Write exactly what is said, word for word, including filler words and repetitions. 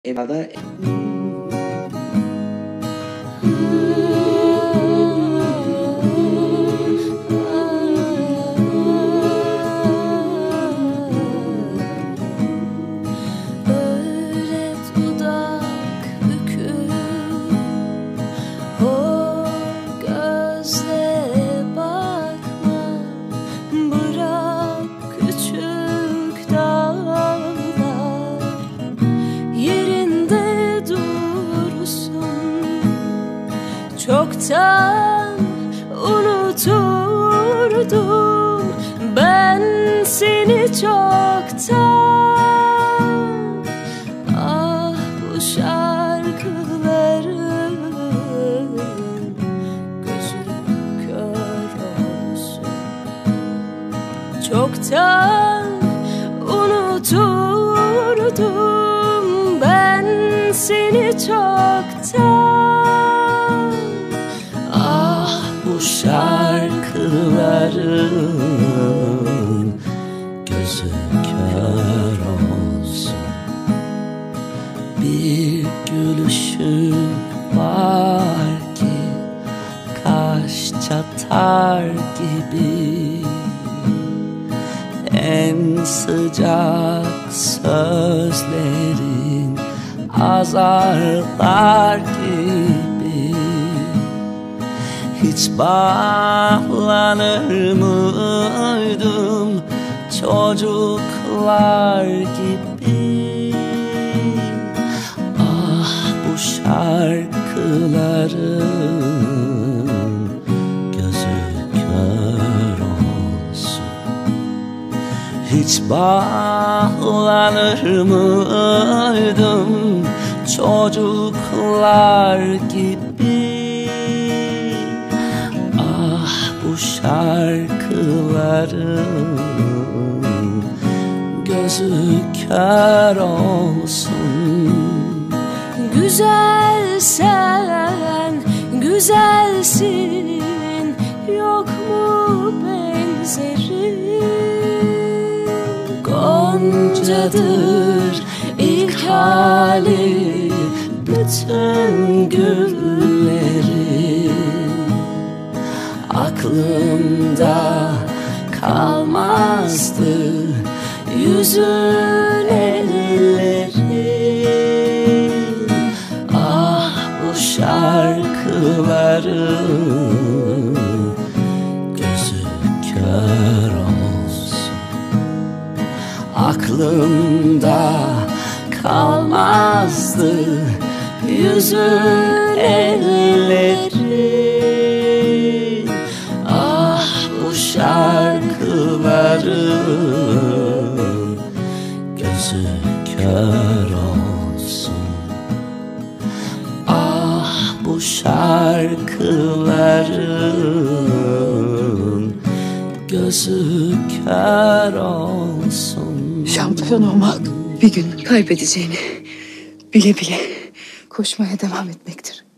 Eyvallah. Öyle dudak büküp o gözle bakma, bırak küçük dağlar yerinde dursun. Çoktan unuturdum ben seni, çoktan. Ah, bu şarkıların gözü kör olsun. Çoktan unuturdum ben seni, çoktan. Ah, bu şarkıların gözü kör olsun. Bir gülüşün var ki kaş çatar gibi, en sıcak sözlerin azarlar gibi. Hiç bağlanır mıydım çocuklar gibi? Ah, bu şarkıların gözü kör olsun. Hiç bağlanır mıydım çocuklar gibi? Ah, bu şarkıların gözü kör olsun. Güzel sen, güzelsin, yok mu benzeri? Goncadır ilk hali bütün gülleri. Aklımda kalmazdı yüzün elleri. Ah, bu şarkıların gözü kör olsun. Aklımda kalmazdı yüzün elleri. Ah, bu şarkıların gözü kör olsun. Ah, bu şarkıların gözü kör olsun. Şampiyon olmak bir gün kaybedeceğini bile bile koşmaya devam etmektir.